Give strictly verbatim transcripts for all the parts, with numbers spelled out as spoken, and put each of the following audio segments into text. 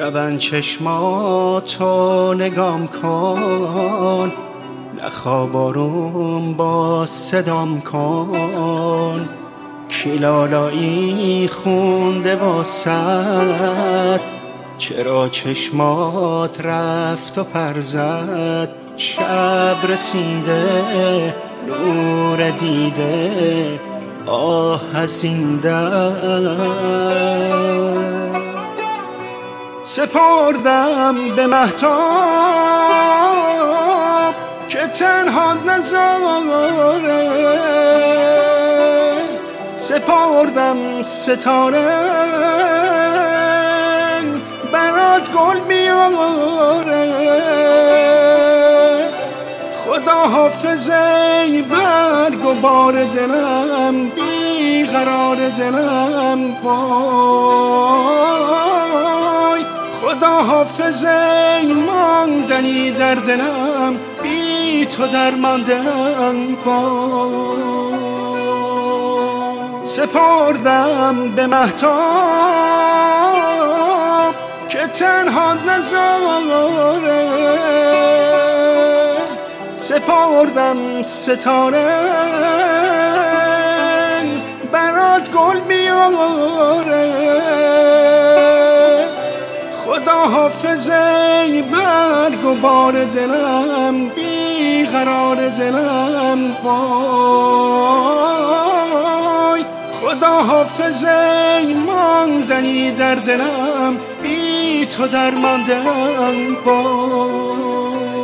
ببند چشماتو نگام کن، نخواب آروم با صدام کن. کلالایی خونده واسد، چرا چشمات رفت و پر زد؟ شب رسیده نور دیده، آه از این در. سپردم به مهتاب که تنها نذاره، سپردم ستاره برات گل میاره. خدا حافظه برگ و بار دلم، بی قرار دلم وای. خدا حافظه ماندنی در دلم، بی تو درماندم وای. سپردم به مهتاب که تنها نذاره، سپردم ستاره برات گل میاره. خدا حافظه برگ و بار دلم، بی قرار دلم وای. خدا حافظه ماندنی در دلم، بی تو درماندم وای.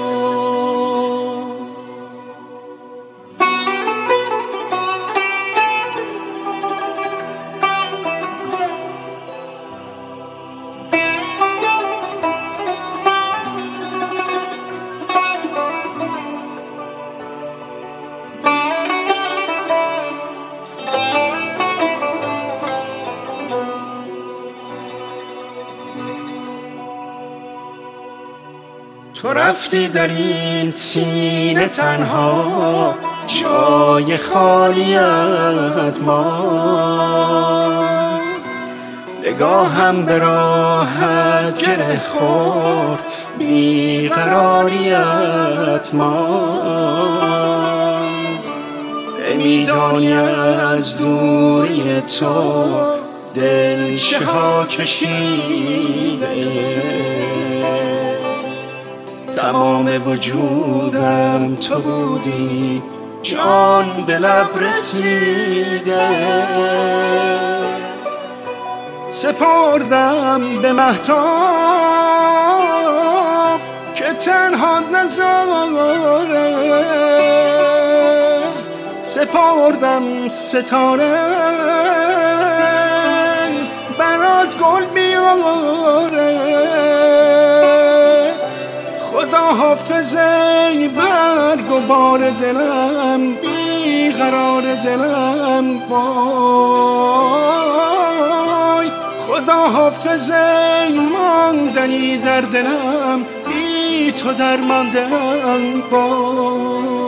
تو رفتی در این سینه تنها، جای خالیت ماند. نگاهم به راحت گره خورد، بیقراریت ماند. نمیدانی از دوری تو دل چه ها کشیده، تمام وجودم تو بودی، جان به لب رسیده. سپردم به مهتاب که تنها نذاره، سپردم ستاره برات گل میاره. خدا حافظه برگ و بار دلم، بی قرار دلم وای. خدا حافظه ماندنی در دلم، بی تو درماندم وای.